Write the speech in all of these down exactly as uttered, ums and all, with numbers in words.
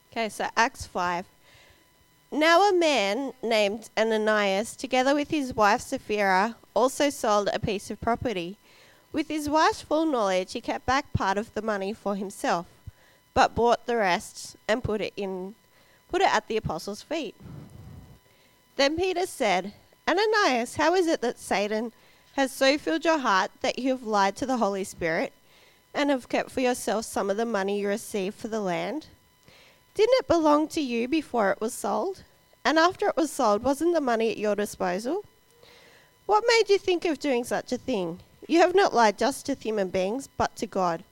Okay, so Acts five. Now a man named Ananias, together with his wife Sapphira, also sold a piece of property. With his wife's full knowledge, he kept back part of the money for himself, but bought the rest and put it in, put it at the apostles' feet. Then Peter said, Ananias, how is it that Satan has so filled your heart that you have lied to the Holy Spirit and have kept for yourself some of the money you received for the land? Didn't it belong to you before it was sold? And after it was sold, wasn't the money at your disposal? What made you think of doing such a thing? You have not lied just to human beings, but to God.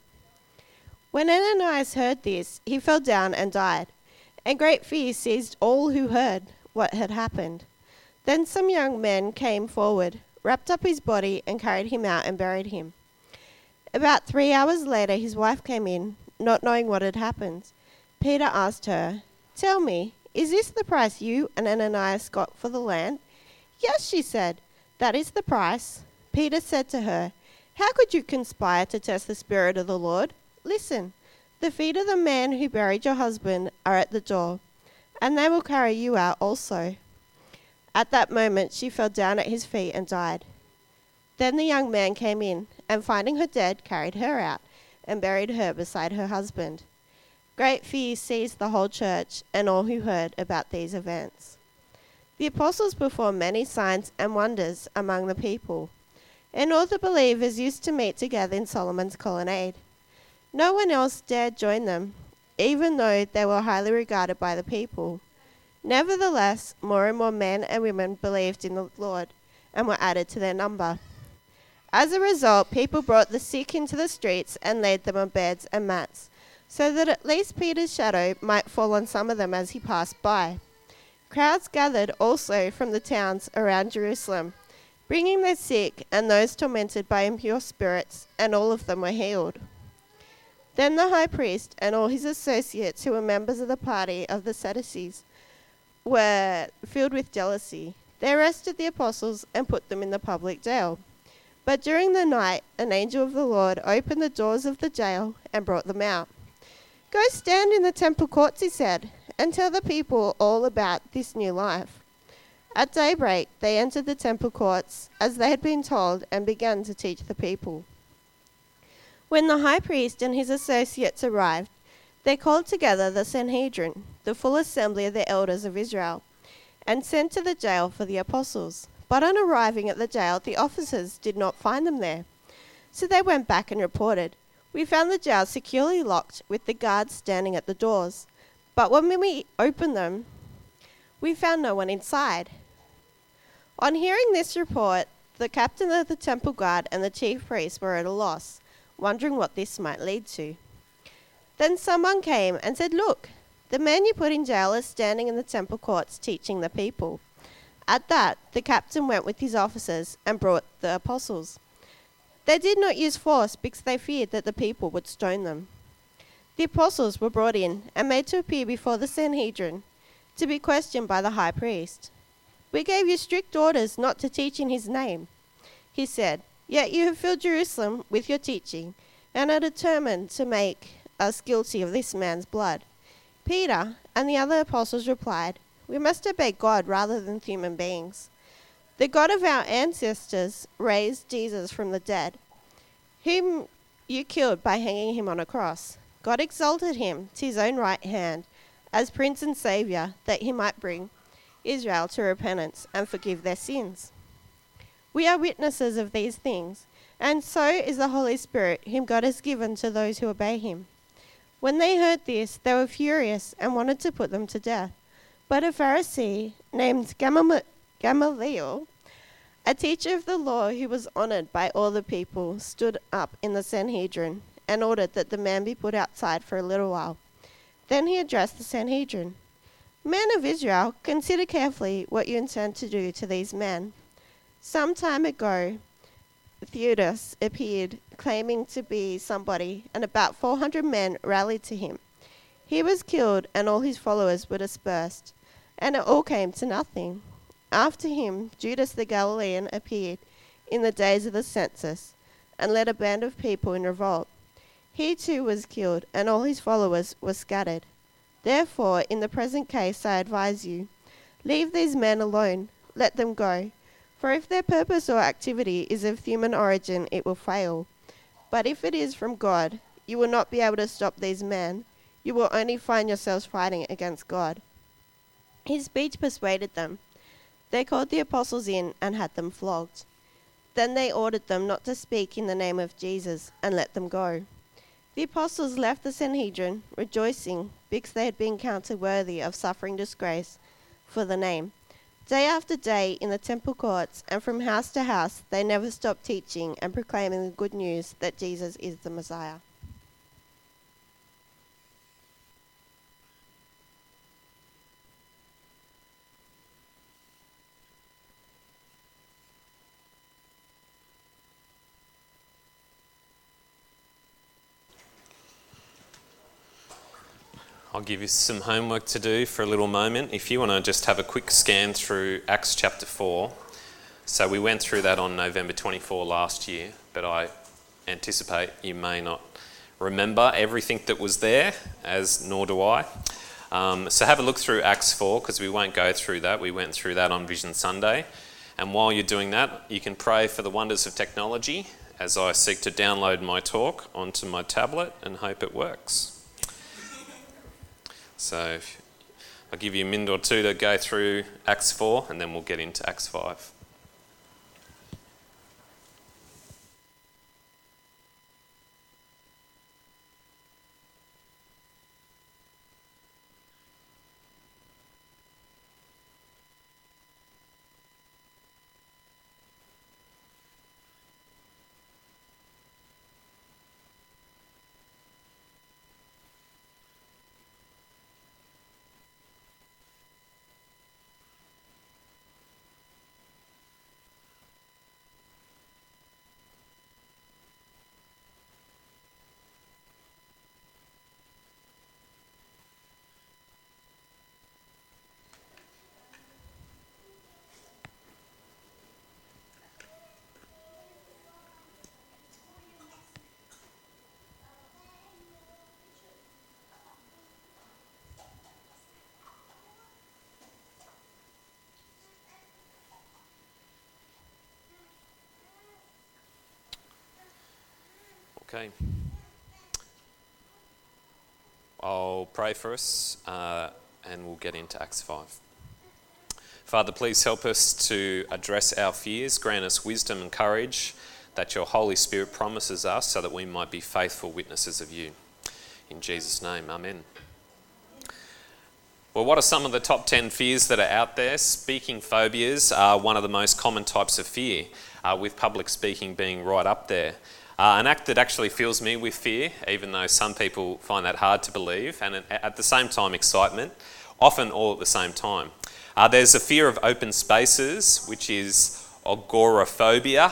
When Ananias heard this, he fell down and died, and great fear seized all who heard what had happened. Then some young men came forward, wrapped up his body, and carried him out and buried him. About three hours later, his wife came in, not knowing what had happened. Peter asked her, Tell me, is this the price you and Ananias got for the land? Yes, she said, that is the price. Peter said to her, How could you conspire to test the Spirit of the Lord? Listen, the feet of the man who buried your husband are at the door, and they will carry you out also. At that moment she fell down at his feet and died. Then the young man came in, and finding her dead, carried her out, and buried her beside her husband. Great fear seized the whole church and all who heard about these events. The apostles performed many signs and wonders among the people, and all the believers used to meet together in Solomon's colonnade. No one else dared join them, even though they were highly regarded by the people. Nevertheless, more and more men and women believed in the Lord and were added to their number. As a result, people brought the sick into the streets and laid them on beds and mats, so that at least Peter's shadow might fall on some of them as he passed by. Crowds gathered also from the towns around Jerusalem, bringing their sick and those tormented by impure spirits, and all of them were healed. Then the high priest and all his associates, who were members of the party of the Sadducees, were filled with jealousy. They arrested the apostles and put them in the public jail. But during the night, an angel of the Lord opened the doors of the jail and brought them out. Go stand in the temple courts, he said, and tell the people all about this new life. At daybreak, they entered the temple courts, as they had been told, and began to teach the people. When the high priest and his associates arrived, they called together the Sanhedrin, the full assembly of the elders of Israel, and sent to the jail for the apostles. But on arriving at the jail, the officers did not find them there. So they went back and reported, We found the jail securely locked, with the guards standing at the doors. But when we opened them, we found no one inside. On hearing this report, the captain of the temple guard and the chief priests were at a loss, wondering what this might lead to. Then someone came and said, Look, the man you put in jail is standing in the temple courts teaching the people. At that, the captain went with his officers and brought the apostles. They did not use force because they feared that the people would stone them. The apostles were brought in and made to appear before the Sanhedrin to be questioned by the high priest. We gave you strict orders not to teach in his name, he said, yet you have filled Jerusalem with your teaching and are determined to make us guilty of this man's blood. Peter and the other apostles replied, We must obey God rather than human beings. The God of our ancestors raised Jesus from the dead, whom you killed by hanging him on a cross. God exalted him to his own right hand as Prince and Saviour, that he might bring Israel to repentance and forgive their sins. We are witnesses of these things, and so is the Holy Spirit, whom God has given to those who obey him. When they heard this, they were furious and wanted to put them to death. But a Pharisee named Gamaliel, Gamaliel, a teacher of the law who was honored by all the people, stood up in the Sanhedrin and ordered that the man be put outside for a little while. Then he addressed the Sanhedrin. Men of Israel, consider carefully what you intend to do to these men. Some time ago, Theudas appeared, claiming to be somebody, and about four hundred men rallied to him. He was killed, and all his followers were dispersed, and it all came to nothing. After him, Judas the Galilean appeared in the days of the census, and led a band of people in revolt. He too was killed, and all his followers were scattered. Therefore, in the present case, I advise you, leave these men alone, let them go. For if their purpose or activity is of human origin, it will fail. But if it is from God, you will not be able to stop these men. You will only find yourselves fighting against God." His speech persuaded them. They called the apostles in and had them flogged. Then they ordered them not to speak in the name of Jesus and let them go. The apostles left the Sanhedrin, rejoicing because they had been counted worthy of suffering disgrace for the name. Day after day in the temple courts and from house to house, they never stopped teaching and proclaiming the good news that Jesus is the Messiah. I'll give you some homework to do for a little moment. If you want to just have a quick scan through Acts chapter four. So we went through that on November twenty-fourth last year, but I anticipate you may not remember everything that was there, as nor do I. Um, so have a look through Acts four, because we won't go through that. We went through that on Vision Sunday. And while you're doing that, you can pray for the wonders of technology as I seek to download my talk onto my tablet and hope it works. So if, I'll give you a minute or two to go through Acts four and then we'll get into Acts five. Okay. I'll pray for us uh, and we'll get into Acts five. Father, please help us to address our fears. Grant us wisdom and courage that your Holy Spirit promises us so that we might be faithful witnesses of you. In Jesus' name, amen. Well, what are some of the top ten fears that are out there? Speaking phobias are one of the most common types of fear, uh, with public speaking being right up there. Uh, an act that actually fills me with fear, even though some people find that hard to believe, and at the same time excitement, often all at the same time. Uh, there's a fear of open spaces, which is agoraphobia.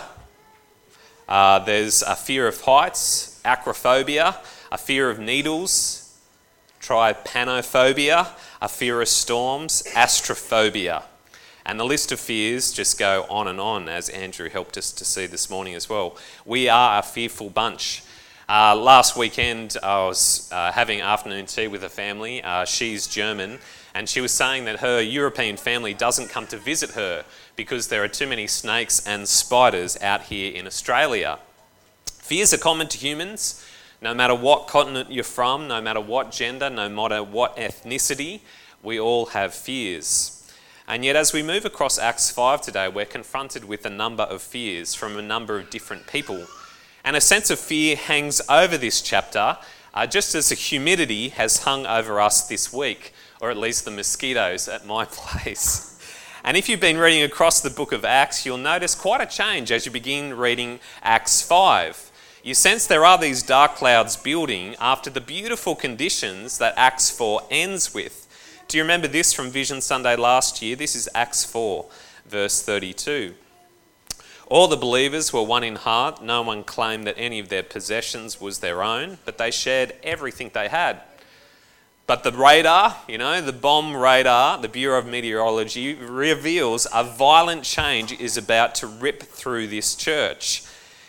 Uh, there's a fear of heights, acrophobia, a fear of needles, trypanophobia, a fear of storms, astrophobia. And the list of fears just go on and on, as Andrew helped us to see this morning as well. We are a fearful bunch. Uh, last weekend, I was uh, having afternoon tea with a family. Uh, she's German, and she was saying that her European family doesn't come to visit her because there are too many snakes and spiders out here in Australia. Fears are common to humans, no matter what continent you're from, no matter what gender, no matter what ethnicity, we all have fears. And yet as we move across Acts five today, we're confronted with a number of fears from a number of different people. And a sense of fear hangs over this chapter, uh, just as the humidity has hung over us this week, or at least the mosquitoes at my place. And if you've been reading across the book of Acts, you'll notice quite a change as you begin reading Acts five. You sense there are these dark clouds building after the beautiful conditions that Acts four ends with. Do you remember this from Vision Sunday last year? This is Acts four, verse thirty-two. All the believers were one in heart. No one claimed that any of their possessions was their own, but they shared everything they had. But the radar, you know, the bomb radar, the Bureau of Meteorology, reveals a violent change is about to rip through this church.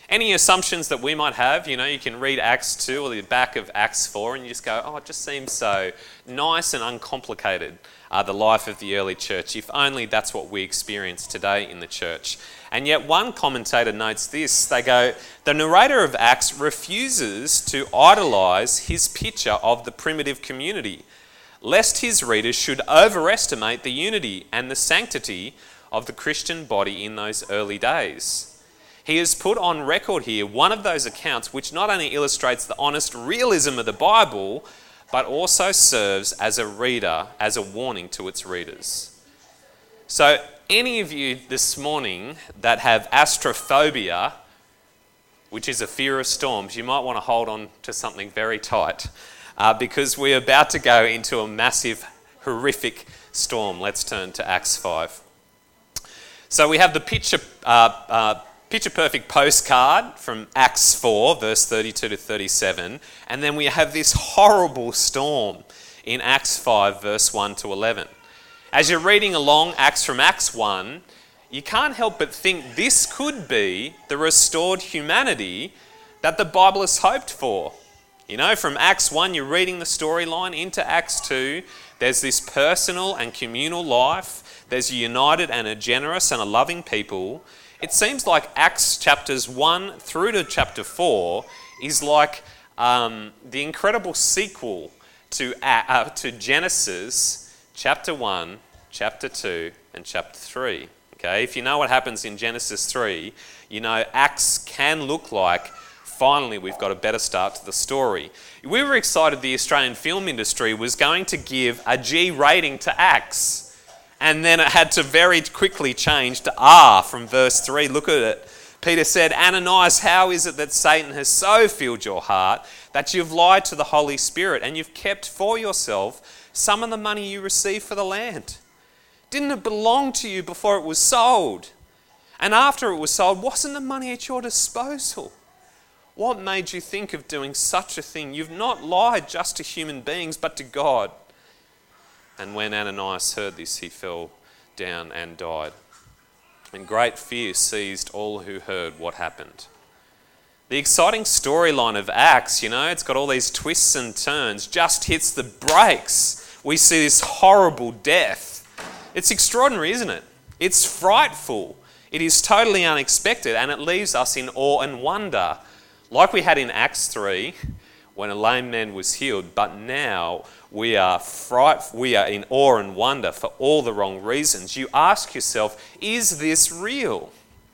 Any assumptions that we might have? You know, you can read Acts two or the back of Acts four and you just go, oh, it just seems so nice and uncomplicated, uh, the life of the early church. If only that's what we experience today in the church. And yet one commentator notes this. They go, the narrator of Acts refuses to idolise his picture of the primitive community, lest his readers should overestimate the unity and the sanctity of the Christian body in those early days. He has put on record here one of those accounts which not only illustrates the honest realism of the Bible, but also serves as a reader, as a warning to its readers. So any of you this morning that have astrophobia, which is a fear of storms, you might want to hold on to something very tight uh, because we're about to go into a massive, horrific storm. Let's turn to Acts five. So we have the picture uh, uh, Picture perfect postcard from Acts four, verse thirty-two to thirty-seven, and then we have this horrible storm in Acts five, verse one to eleven. As you're reading along Acts from Acts one, you can't help but think this could be the restored humanity that the Bible has hoped for. You know, from Acts one, you're reading the storyline into Acts two, there's this personal and communal life, there's a united and a generous and a loving people. It seems like Acts chapters one through to chapter four is like um, the incredible sequel to, uh, to Genesis chapter one, chapter two, and chapter three. Okay, if you know what happens in Genesis three, you know Acts can look like finally we've got a better start to the story. We were excited the Australian film industry was going to give a G rating to Acts. And then it had to very quickly change to R from verse three. Look at it. Peter said, Ananias, how is it that Satan has so filled your heart that you've lied to the Holy Spirit and you've kept for yourself some of the money you received for the land? Didn't it belong to you before it was sold? And after it was sold, wasn't the money at your disposal? What made you think of doing such a thing? You've not lied just to human beings, but to God. And when Ananias heard this, he fell down and died. And great fear seized all who heard what happened. The exciting storyline of Acts, you know, it's got all these twists and turns, just hits the brakes. We see this horrible death. It's extraordinary, isn't it? It's frightful. It is totally unexpected, and it leaves us in awe and wonder, like we had in Acts three, when a lame man was healed, but now we are fright, we are in awe and wonder for all the wrong reasons. You ask yourself, is this real?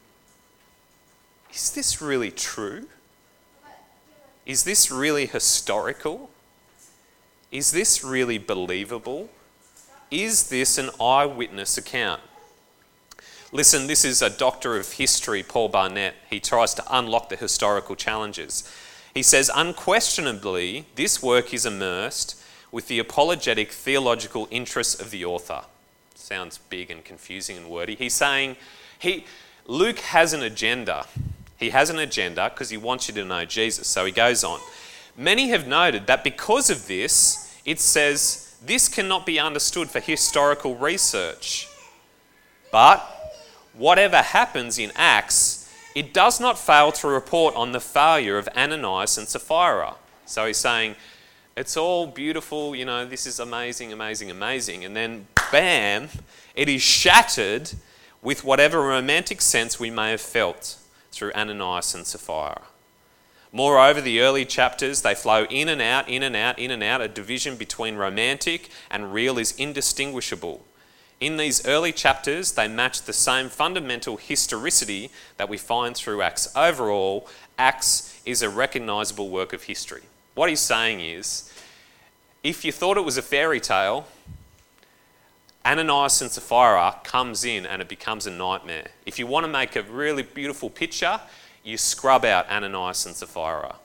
Is this really true? Is this really historical? Is this really believable? Is this an eyewitness account? Listen, this is a doctor of history, Paul Barnett. He tries to unlock the historical challenges. He says, unquestionably, this work is immersed with the apologetic theological interests of the author. Sounds big and confusing and wordy. He's saying, he, Luke has an agenda. He has an agenda because he wants you to know Jesus. So he goes on. Many have noted that because of this, it says, this cannot be understood for historical research. But whatever happens in Acts, it does not fail to report on the failure of Ananias and Sapphira. So he's saying, it's all beautiful, you know, this is amazing, amazing, amazing. And then, bam, it is shattered with whatever romantic sense we may have felt through Ananias and Sapphira. Moreover, the early chapters, they flow in and out, in and out, in and out. A division between romantic and real is indistinguishable. In these early chapters, they match the same fundamental historicity that we find through Acts. Overall, Acts is a recognisable work of history. What he's saying is, if you thought it was a fairy tale, Ananias and Sapphira comes in and it becomes a nightmare. If you want to make a really beautiful picture, you scrub out Ananias and Sapphira.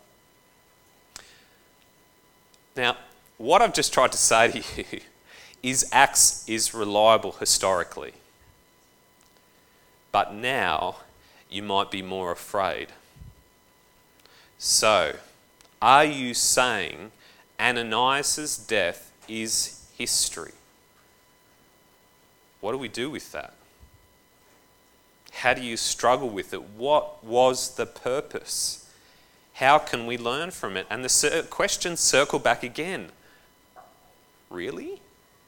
Now, what I've just tried to say to you is Acts is reliable historically. But now you might be more afraid. So, are you saying Ananias' death is history? What do we do with that? How do you struggle with it? What was the purpose? How can we learn from it? And the questions circle back again. Really?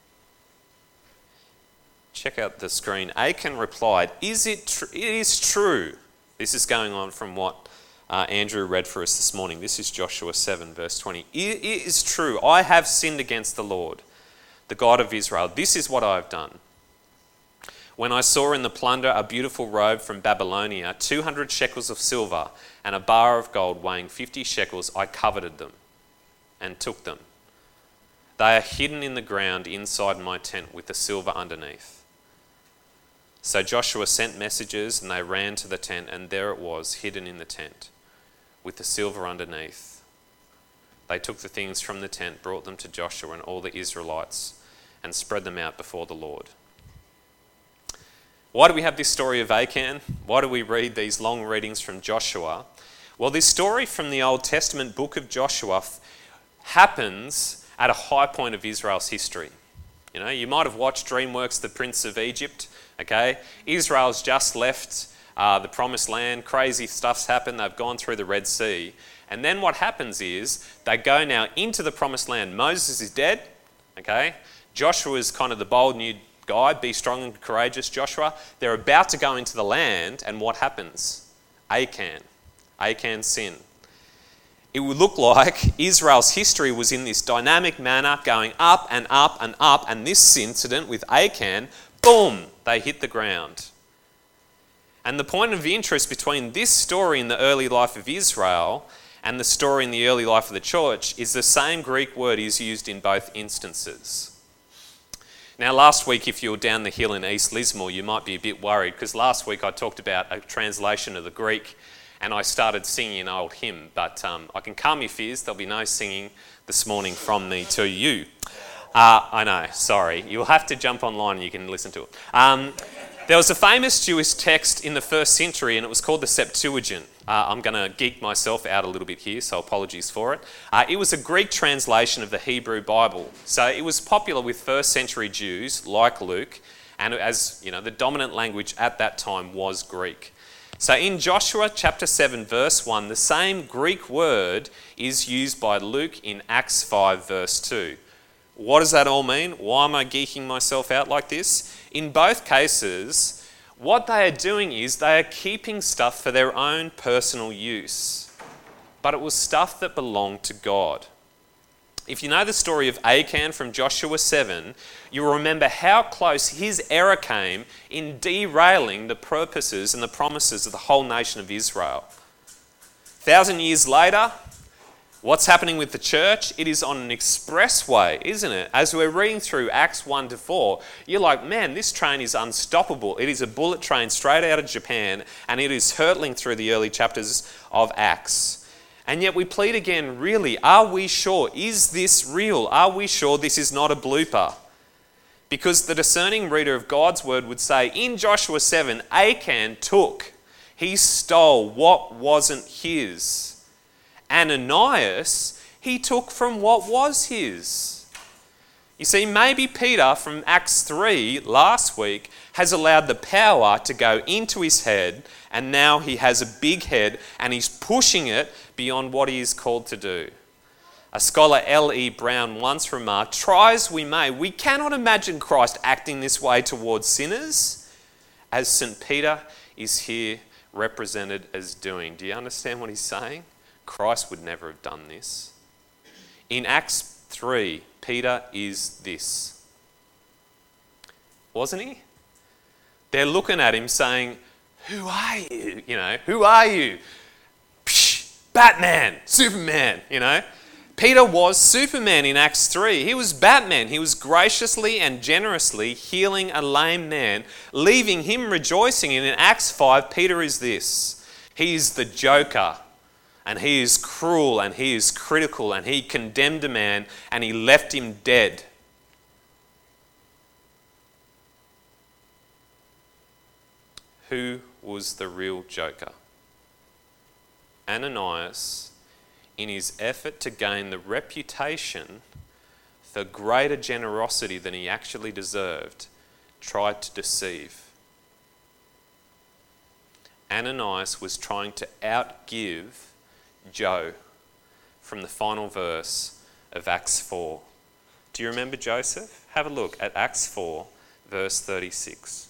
Check out the screen. Achan replied, Is it, tr- it is true. This is going on from what uh, Andrew read for us this morning. This is Joshua seven, verse twenty. It is true. I have sinned against the Lord, the God of Israel. This is what I have done. When I saw in the plunder a beautiful robe from Babylonia, two hundred shekels of silver, and a bar of gold weighing fifty shekels, I coveted them and took them. They are hidden in the ground inside my tent with the silver underneath. So Joshua sent messengers, and they ran to the tent, and there it was, hidden in the tent, with the silver underneath. They took the things from the tent, brought them to Joshua and all the Israelites, and spread them out before the Lord. Why do we have this story of Achan? Why do we read these long readings from Joshua? Well, this story from the Old Testament book of Joshua f- happens at a high point of Israel's history. You know, you might have watched DreamWorks, The Prince of Egypt. Okay, Israel's just left uh, the promised land. Crazy stuff's happened. They've gone through the Red Sea. And then what happens is they go now into the promised land. Moses is dead. Okay, Joshua is kind of the bold new guy. Be strong and courageous, Joshua. They're about to go into the land. And what happens? Achan. Achan's sin. It would look like Israel's history was in this dynamic manner, going up and up and up. And this incident with Achan, boom, they hit the ground. And the point of interest between this story in the early life of Israel and the story in the early life of the church is the same Greek word is used in both instances. Now, last week, if you were down the hill in East Lismore, you might be a bit worried, because last week I talked about a translation of the Greek and I started singing an old hymn. But um, I can calm your fears, there'll be no singing this morning from me to you. Uh, I know, sorry. You'll have to jump online and you can listen to it. Um, there was a famous Jewish text in the first century, and it was called the Septuagint. Uh, I'm going to geek myself out a little bit here, so apologies for it. Uh, it was a Greek translation of the Hebrew Bible. So it was popular with first century Jews, like Luke, and as you know, the dominant language at that time was Greek. So in Joshua chapter seven, verse one, the same Greek word is used by Luke in Acts five, verse two. What does that all mean? Why am I geeking myself out like this? In both cases, what they are doing is they are keeping stuff for their own personal use. But it was stuff that belonged to God. If you know the story of Achan from Joshua seven, you'll remember how close his error came in derailing the purposes and the promises of the whole nation of Israel. A thousand years later, what's happening with the church? It is on an expressway, isn't it? As we're reading through Acts one to four, you're like, man, this train is unstoppable. It is a bullet train straight out of Japan, and it is hurtling through the early chapters of Acts. And yet we plead again, really, are we sure? Is this real? Are we sure this is not a blooper? Because the discerning reader of God's word would say, in Joshua seven, Achan took, he stole what wasn't his. Ananias, he took from what was his. You see, maybe Peter from Acts three last week has allowed the power to go into his head, and now he has a big head and he's pushing it beyond what he is called to do. A scholar, L E Brown, once remarked, try as we may, we cannot imagine Christ acting this way towards sinners, as Saint Peter is here represented as doing. Do you understand what he's saying? Christ would never have done this. In Acts three, Peter is this. Wasn't he? They're looking at him saying, who are you? You know, who are you? Psh, Batman, Superman, you know. Peter was Superman in Acts three. He was Batman. He was graciously and generously healing a lame man, leaving him rejoicing. And in Acts five, Peter is this. He is the Joker. And he is cruel and he is critical, and he condemned a man and he left him dead. Who was the real Joker? Ananias, in his effort to gain the reputation for greater generosity than he actually deserved, tried to deceive. Ananias was trying to outgive Joe from the final verse of Acts four. Do you remember Joseph? Have a look at Acts four, verse thirty-six.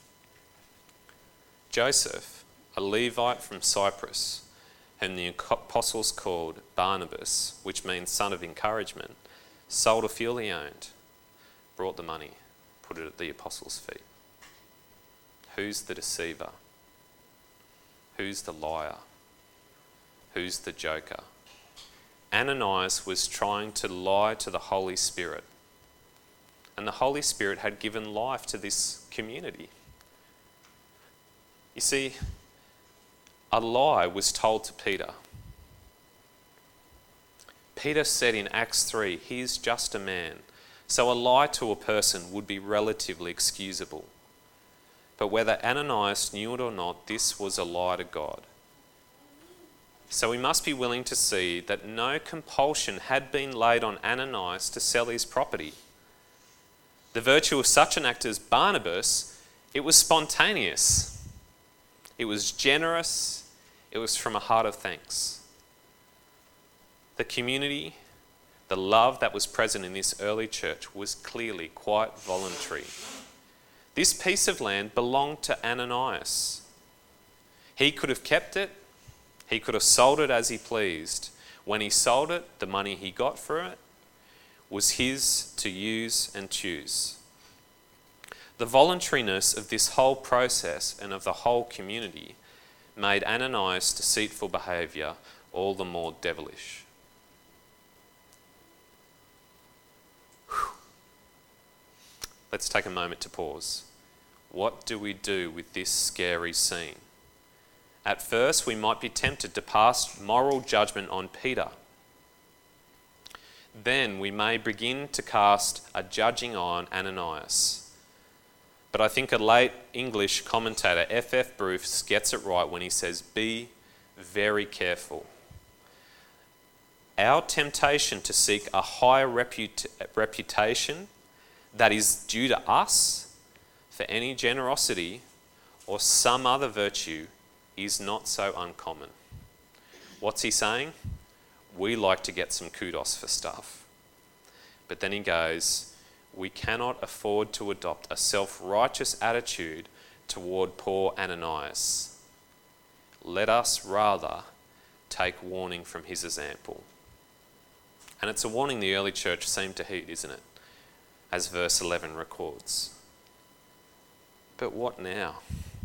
Joseph, a Levite from Cyprus, whom the apostles called Barnabas, which means son of encouragement, sold a field he owned, brought the money, put it at the apostles' feet. Who's the deceiver? Who's the liar? Who's the joker? Ananias was trying to lie to the Holy Spirit. And the Holy Spirit had given life to this community. You see, a lie was told to Peter. Peter said in Acts three, he is just a man. So a lie to a person would be relatively excusable. But whether Ananias knew it or not, this was a lie to God. So we must be willing to see that no compulsion had been laid on Ananias to sell his property. The virtue of such an act as Barnabas, it was spontaneous. It was generous. It was from a heart of thanks. The community, the love that was present in this early church was clearly quite voluntary. This piece of land belonged to Ananias. He could have kept it. He could have sold it as he pleased. When he sold it, the money he got for it was his to use and choose. The voluntariness of this whole process and of the whole community made Ananias' deceitful behaviour all the more devilish. Whew. Let's take a moment to pause. What do we do with this scary scene? At first, we might be tempted to pass moral judgment on Peter. Then we may begin to cast a judging eye on Ananias. But I think a late English commentator, F F Bruce, gets it right when he says, be very careful. Our temptation to seek a higher reput- reputation that is due to us for any generosity or some other virtue is not so uncommon. What's he saying? We like to get some kudos for stuff. But then he goes, we cannot afford to adopt a self-righteous attitude toward poor Ananias. Let us rather take warning from his example. And it's a warning the early church seemed to heed, isn't it? As verse eleven records. But what now?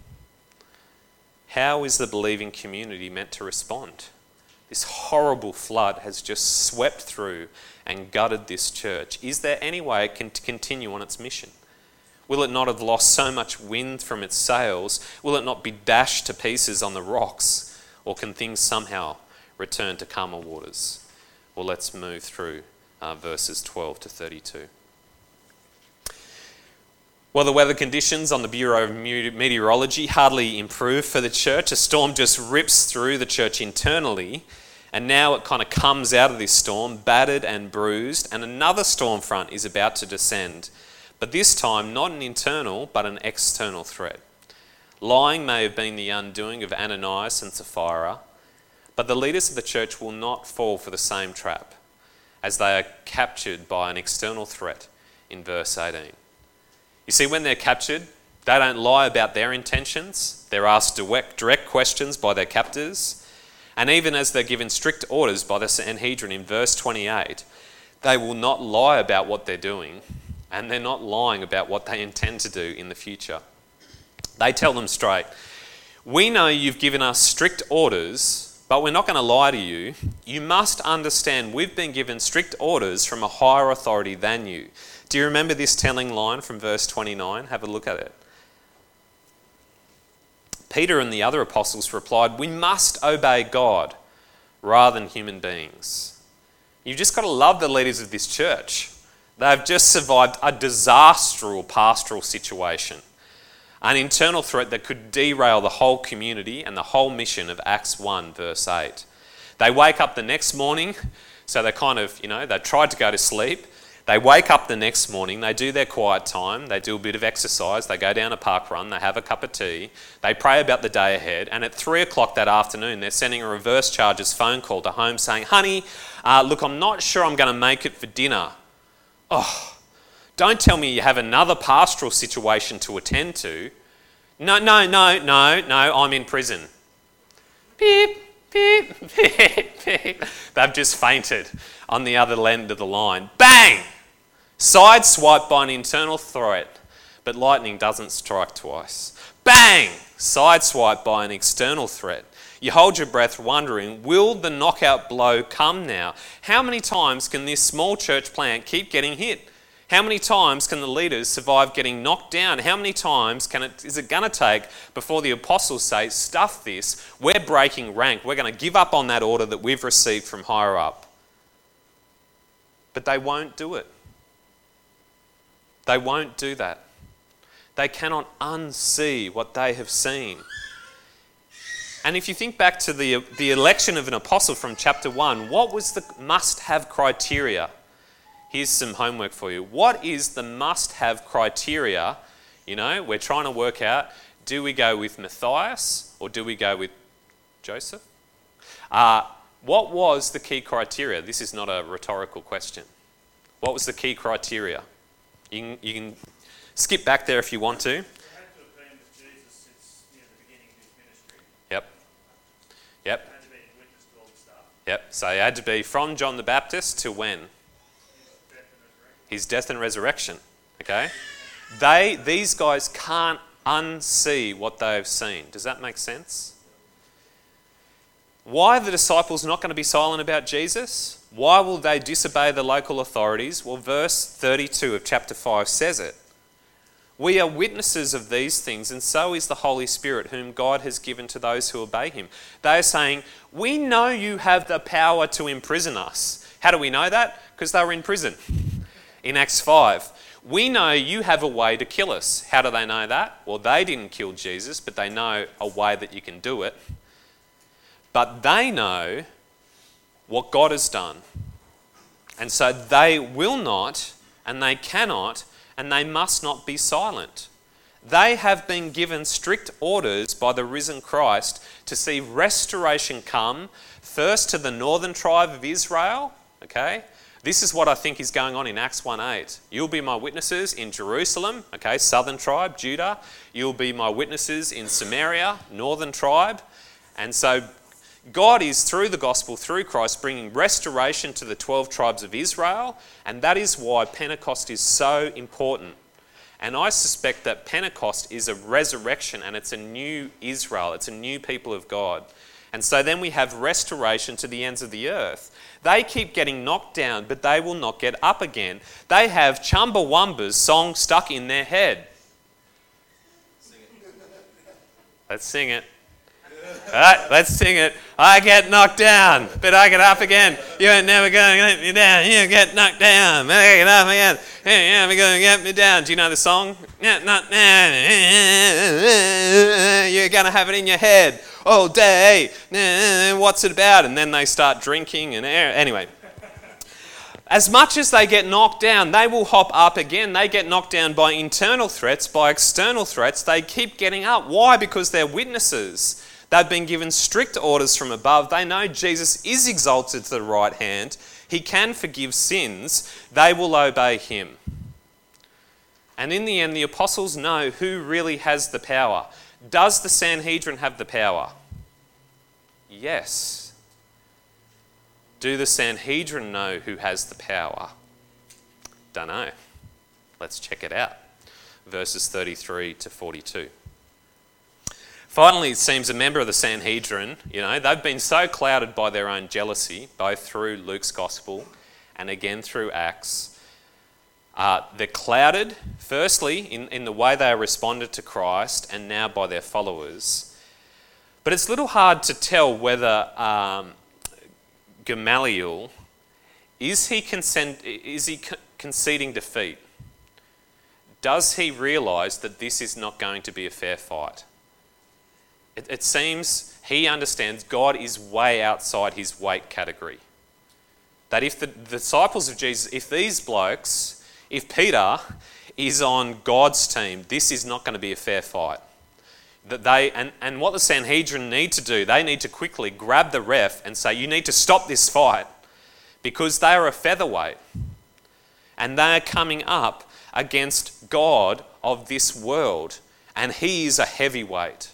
How is the believing community meant to respond? This horrible flood has just swept through and gutted this church. Is there any way it can continue on its mission? Will it not have lost so much wind from its sails? Will it not be dashed to pieces on the rocks? Or can things somehow return to calmer waters? Well, let's move through uh, verses twelve to thirty-two. Well, the weather conditions on the Bureau of Meteorology hardly improve for the church. A storm just rips through the church internally, and now it kind of comes out of this storm, battered and bruised, and another storm front is about to descend. But this time, not an internal, but an external threat. Lying may have been the undoing of Ananias and Sapphira, but the leaders of the church will not fall for the same trap, as they are captured by an external threat in verse eighteen. You see, when they're captured, they don't lie about their intentions. They're asked direct, direct questions by their captors. And even as they're given strict orders by the Sanhedrin in verse twenty-eight, they will not lie about what they're doing, and they're not lying about what they intend to do in the future. They tell them straight, we know you've given us strict orders, but we're not going to lie to you. You must understand we've been given strict orders from a higher authority than you. Do you remember this telling line from verse twenty-nine? Have a look at it. Peter and the other apostles replied, we must obey God rather than human beings. You've just got to love the leaders of this church. They've just survived a disastrous pastoral situation, an internal threat that could derail the whole community and the whole mission of Acts one, verse eight. They wake up the next morning, so they kind of, you know, they tried to go to sleep. They wake up the next morning, they do their quiet time, they do a bit of exercise, they go down a park run, they have a cup of tea, they pray about the day ahead, and at three o'clock that afternoon, they're sending a reverse charges phone call to home saying, honey, uh, look, I'm not sure I'm going to make it for dinner. Oh, don't tell me you have another pastoral situation to attend to. No, no, no, no, no, I'm in prison. Beep, beep, beep, beep. They've just fainted on the other end of the line. Bang! Sideswiped by an internal threat, but lightning doesn't strike twice. Bang! Sideswiped by an external threat. You hold your breath wondering, will the knockout blow come now? How many times can this small church plant keep getting hit? How many times can the leaders survive getting knocked down? How many times can it, is it going to take before the apostles say, stuff this, we're breaking rank, we're going to give up on that order that we've received from higher up? But they won't do it. They won't do that. They cannot unsee what they have seen. And if you think back to the, the election of an apostle from chapter one, what was the must-have criteria? Here's some homework for you. What is the must-have criteria? You know, we're trying to work out, do we go with Matthias or do we go with Joseph? Uh, what was the key criteria? This is not a rhetorical question. What was the key criteria? You can, you can skip back there if you want to. It had to have been with Jesus since near the beginning of his ministry. Yep. Yep. It had to be a witness to all the stuff. Yep. So it had to be from John the Baptist to when? His death and resurrection. Okay? They, these guys can't unsee what they've seen. Does that make sense? Why are the disciples not going to be silent about Jesus? Why will they disobey the local authorities? Well, verse thirty-two of chapter five says it. We are witnesses of these things, and so is the Holy Spirit, whom God has given to those who obey him. They are saying, we know you have the power to imprison us. How do we know that? Because they were in prison. In Acts five, we know you have a way to kill us. How do they know that? Well, they didn't kill Jesus, but they know a way that you can do it. But they know what God has done. And so they will not, and they cannot, and they must not be silent. They have been given strict orders by the risen Christ to see restoration come first to the northern tribe of Israel, okay? This is what I think is going on in Acts one eight. You'll be my witnesses in Jerusalem, okay, southern tribe, Judah. You'll be my witnesses in Samaria, northern tribe. And so God is, through the gospel, through Christ, bringing restoration to the twelve tribes of Israel, and that is why Pentecost is so important. And I suspect that Pentecost is a resurrection, and it's a new Israel, it's a new people of God. And so then we have restoration to the ends of the earth. They keep getting knocked down, but they will not get up again. They have Chumbawamba's song stuck in their head. Sing it. Let's sing it. All right, let's sing it. I get knocked down, but I get up again. You ain't never going to get me down. You get knocked down, but I get up again. You ain't never going to get me down. Do you know the song? You're going to have it in your head all day. What's it about? And then they start drinking and air. Anyway. As much as they get knocked down, they will hop up again. They get knocked down by internal threats, by external threats. They keep getting up. Why? Because they're witnesses. They've been given strict orders from above. They know Jesus is exalted to the right hand. He can forgive sins. They will obey him. And in the end, the apostles know who really has the power. Does the Sanhedrin have the power? Yes. Do the Sanhedrin know who has the power? Don't know. Let's check it out. Verses thirty-three to forty-two. Finally, it seems a member of the Sanhedrin, you know, they've been so clouded by their own jealousy, both through Luke's gospel and again through Acts. Uh, they're clouded, firstly, in, in the way they responded to Christ, and now by their followers. But it's a little hard to tell whether um, Gamaliel, is he, consent, is he conceding defeat? Does he realise that this is not going to be a fair fight? It, it seems he understands God is way outside his weight category. that if the disciples of Jesus, if these blokes, if Peter is on God's team, this is not going to be a fair fight. That they and, and what the Sanhedrin need to do, they need to quickly grab the ref and say, you need to stop this fight, because they are a featherweight and they are coming up against God of this world, and he is a heavyweight.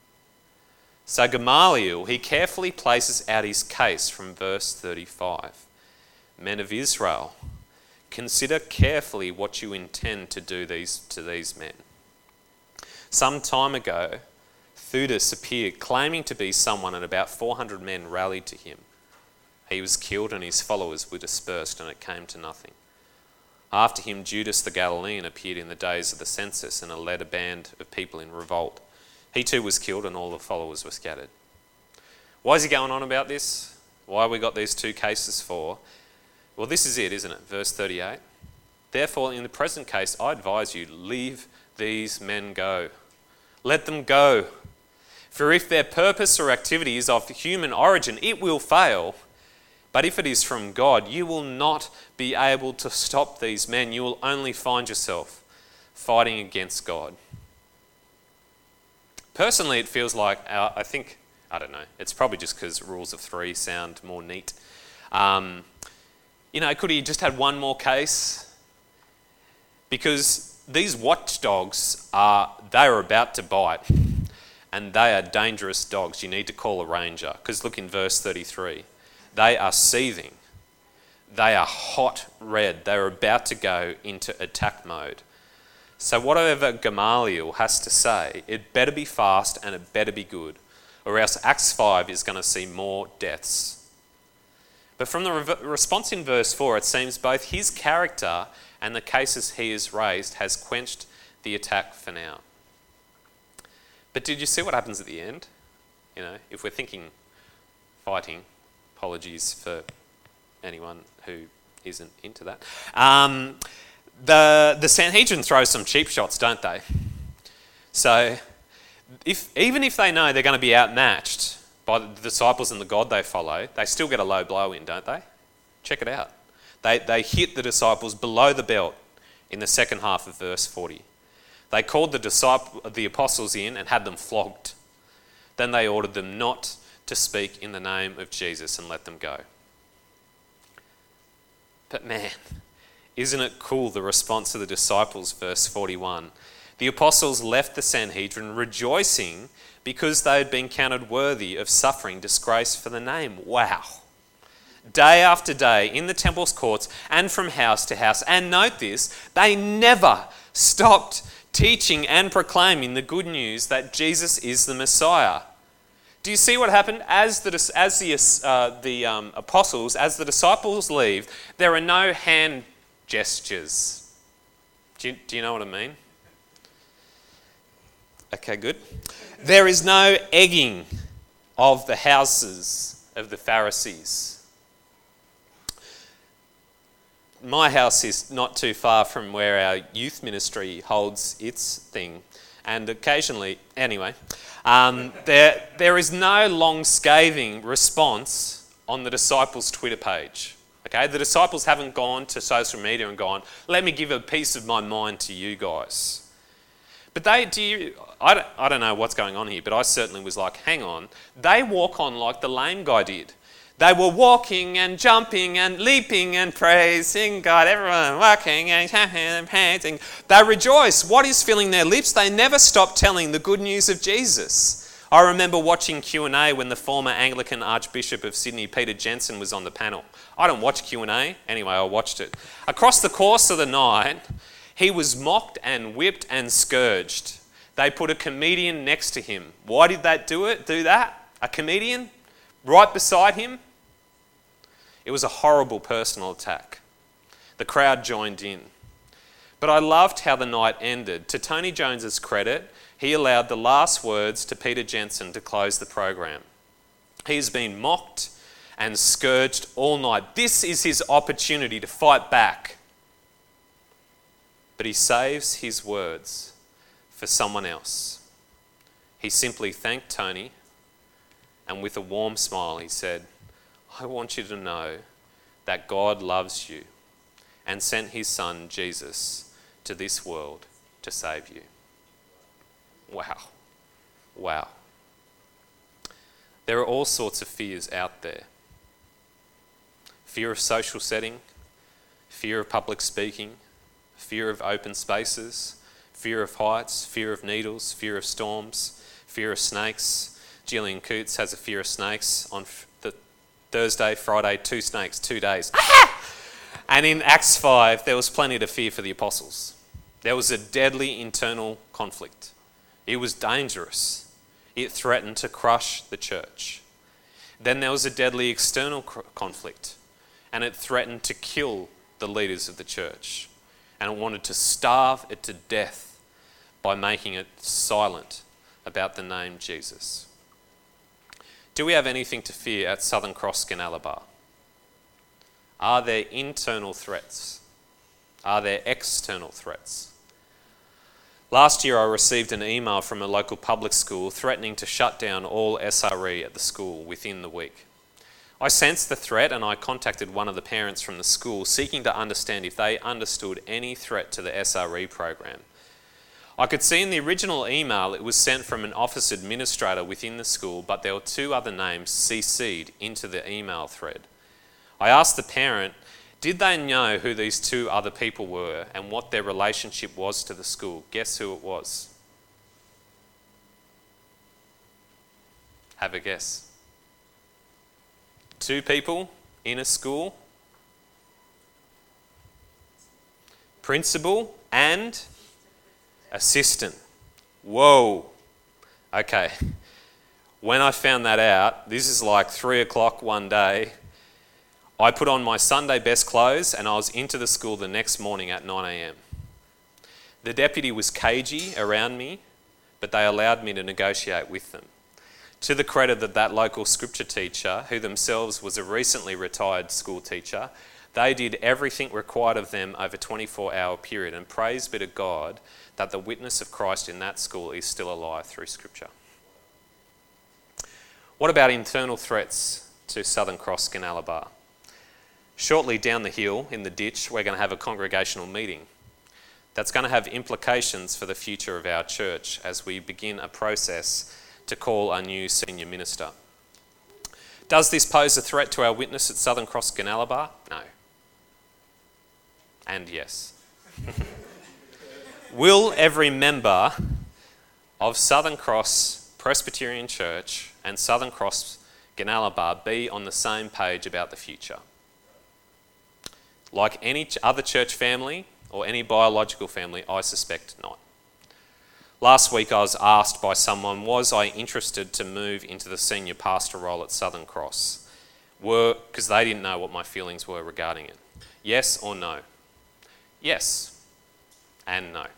So Gamaliel, he carefully places out his case from verse thirty-five. Men of Israel, consider carefully what you intend to do these to these men. Some time ago, Theudas appeared claiming to be someone, and about four hundred men rallied to him. He was killed and his followers were dispersed, and it came to nothing. After him, Judas the Galilean appeared in the days of the census and led a band of people in revolt. He too was killed and all the followers were scattered. Why is he going on about this? Why have we got these two cases for? Well, this is it, isn't it? Verse thirty-eight. Therefore, in the present case, I advise you, leave these men go. Let them go. For if their purpose or activity is of human origin, it will fail. But if it is from God, you will not be able to stop these men. You will only find yourself fighting against God. Personally, it feels like, uh, I think, I don't know, it's probably just because rules of three sound more neat. Um, you know, could he just had one more case? Because these watchdogs are, they are about to bite, and they are dangerous dogs. You need to call a ranger, because look in verse thirty-three. They are seething. They are hot red. They are about to go into attack mode. So whatever Gamaliel has to say, it better be fast and it better be good, or else Acts five is going to see more deaths. But from the re- response in verse four, it seems both his character and the cases he has raised has quenched the attack for now. But did you see what happens at the end? You know, if we're thinking fighting, apologies for anyone who isn't into that. Um, the the Sanhedrin throw some cheap shots, don't they? So if even if they know they're going to be outmatched by the disciples and the God they follow, they still get a low blow in, don't they? Check it out. They they hit the disciples below the belt in the second half of verse forty. They called the disciple, the apostles in and had them flogged. Then they ordered them not to speak in the name of Jesus and let them go. But man, isn't it cool, the response of the disciples, verse forty-one? The apostles left the Sanhedrin rejoicing because they had been counted worthy of suffering disgrace for the name. Wow. Day after day in the temple's courts and from house to house. And note this, they never stopped teaching and proclaiming the good news that Jesus is the Messiah. Do you see what happened? As the as the uh, the um, apostles, as the disciples leave, there are no hand gestures. Do you, do you know what I mean? Okay, good. There is no egging of the houses of the Pharisees. My house is not too far from where our youth ministry holds its thing. And occasionally, anyway, um, there there is no long scathing response on the disciples' Twitter page. Okay, the disciples haven't gone to social media and gone, let me give a piece of my mind to you guys. But they, do you, I don't, I don't know what's going on here, but I certainly was like, hang on, they walk on like the lame guy did. They were walking and jumping and leaping and praising God. Everyone walking and jumping and praising. They rejoice. What is filling their lips? They never stop telling the good news of Jesus. I remember watching Q and A when the former Anglican Archbishop of Sydney, Peter Jensen, was on the panel. I don't watch Q and A. Anyway, I watched it. Across the course of the night, he was mocked and whipped and scourged. They put a comedian next to him. Why did that do it? Do that? A comedian? Right beside him? It was a horrible personal attack. The crowd joined in. But I loved how the night ended. To Tony Jones's credit, he allowed the last words to Peter Jensen to close the program. He has been mocked and scourged all night. This is his opportunity to fight back. But he saves his words for someone else. He simply thanked Tony, and with a warm smile he said, I want you to know that God loves you and sent his son Jesus to this world to save you. Wow. Wow. There are all sorts of fears out there. Fear of social setting, fear of public speaking, fear of open spaces, fear of heights, fear of needles, fear of storms, fear of snakes. Gillian Coots has a fear of snakes. On the Thursday, Friday, two snakes, two days. And in Acts five, there was plenty to fear for the apostles. There was a deadly internal conflict. It was dangerous. It threatened to crush the church. Then there was a deadly external conflict, and it threatened to kill the leaders of the church. And it wanted to starve it to death by making it silent about the name Jesus. Do we have anything to fear at Southern Cross Ginalabar? Are there internal threats? Are there external threats? Last year I received an email from a local public school threatening to shut down all S R E at the school within the week. I sensed the threat and I contacted one of the parents from the school seeking to understand if they understood any threat to the S R E program. I could see in the original email it was sent from an office administrator within the school, but there were two other names C C'd into the email thread. I asked the parent, did they know who these two other people were and what their relationship was to the school? Guess who it was? Have a guess. Two people in a school. Principal and assistant. Whoa. Okay. When I found that out, this is like three o'clock one day, I put on my Sunday best clothes and I was into the school the next morning at nine a.m. The deputy was cagey around me, but they allowed me to negotiate with them. To the credit of that local scripture teacher, who themselves was a recently retired school teacher, they did everything required of them over a twenty-four hour period, and praise be to God that the witness of Christ in that school is still alive through scripture. What about internal threats to Southern Cross Ginalabar? Shortly down the hill in the ditch, we're going to have a congregational meeting. That's going to have implications for the future of our church as we begin a process to call a new senior minister. Does this pose a threat to our witness at Southern Cross Ginalabar? No. And yes. Will every member of Southern Cross Presbyterian Church and Southern Cross Ginalabar be on the same page about the future? Like any other church family or any biological family, I suspect not. Last week I was asked by someone, was I interested to move into the senior pastor role at Southern Cross? Were, because they didn't know what my feelings were regarding it. Yes or no? Yes and no.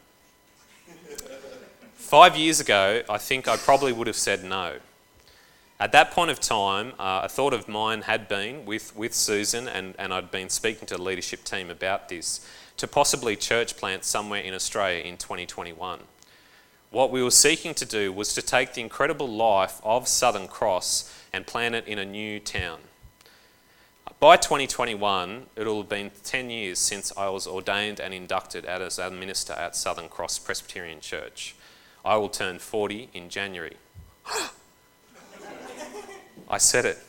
Five years ago, I think I probably would have said no. At that point of time, uh, a thought of mine had been, with, with Susan, and, and I'd been speaking to the leadership team about this, to possibly church plant somewhere in Australia in twenty twenty-one. What we were seeking to do was to take the incredible life of Southern Cross and plant it in a new town. By twenty twenty-one, it will have been ten years since I was ordained and inducted as a minister at Southern Cross Presbyterian Church. I will turn forty in January. I said it.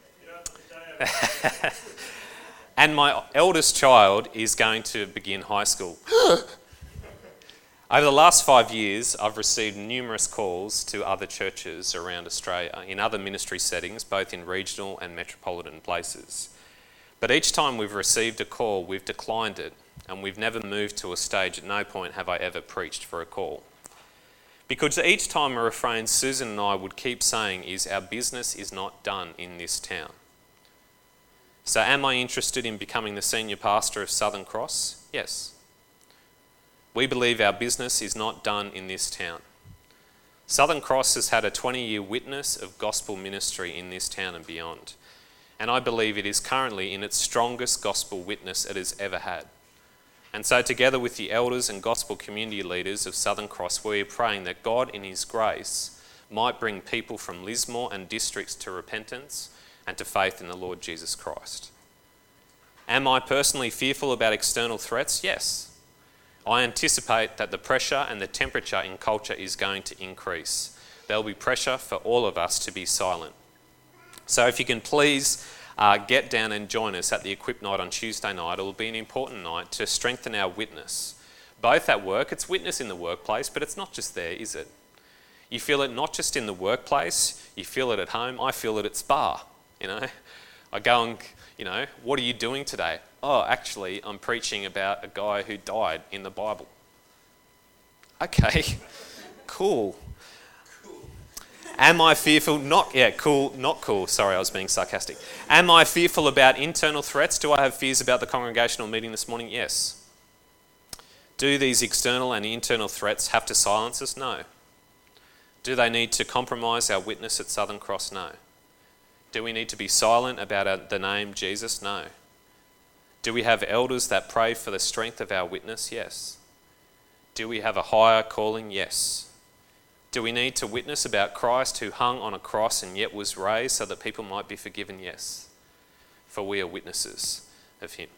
And my eldest child is going to begin high school. Over the last five years, I've received numerous calls to other churches around Australia in other ministry settings, both in regional and metropolitan places. But each time we've received a call, we've declined it, and we've never moved to a stage, at no point have I ever preached for a call. Because each time a refrain Susan and I would keep saying is, our business is not done in this town. So am I interested in becoming the senior pastor of Southern Cross? Yes. We believe our business is not done in this town. Southern Cross has had a twenty-year witness of gospel ministry in this town and beyond. And I believe it is currently in its strongest gospel witness it has ever had. And so together with the elders and gospel community leaders of Southern Cross, we are praying that God in his grace might bring people from Lismore and districts to repentance and to faith in the Lord Jesus Christ. Am I personally fearful about external threats? Yes. I anticipate that the pressure and the temperature in culture is going to increase. There will be pressure for all of us to be silent. So if you can please uh, get down and join us at the Equip Night on Tuesday night, it will be an important night to strengthen our witness. Both at work, it's witness in the workplace, but it's not just there, is it? You feel it not just in the workplace, you feel it at home. I feel it at Spa, you know. I go and, you know, what are you doing today? Oh, actually, I'm preaching about a guy who died in the Bible. Okay, cool. Am I fearful? Not, yeah, cool, not cool. Sorry, I was being sarcastic. Am I fearful about internal threats? Do I have fears about the congregational meeting this morning? Yes. Do these external and internal threats have to silence us? No. Do they need to compromise our witness at Southern Cross? No. Do we need to be silent about the name Jesus? No. Do we have elders that pray for the strength of our witness? Yes. Do we have a higher calling? Yes. Do we need to witness about Christ who hung on a cross and yet was raised so that people might be forgiven? Yes. For we are witnesses of him.